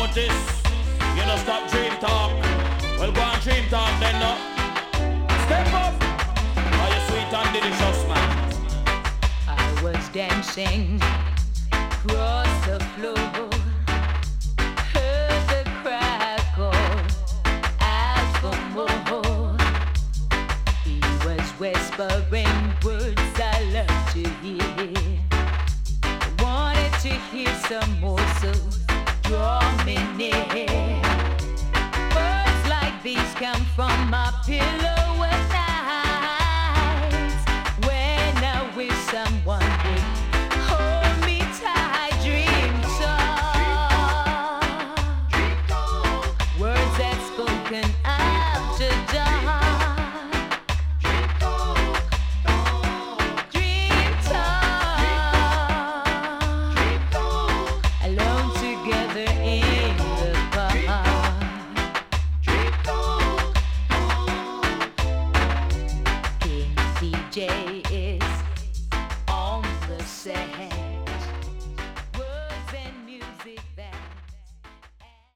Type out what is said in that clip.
artist, you know stop dream talk. Well, go on dream talk then no. Step up, are you sweet and delicious man? I was dancing across the floor, heard the crowd call out for more. He was whispering words I love to hear. I wanted to hear some more, so draw me near. Words like these come from my pillow at night, when I wish someone would hold me tight. Dream talk, words that's spoken after dawn. Dream talk, alone together in the park. King DJ is on the set.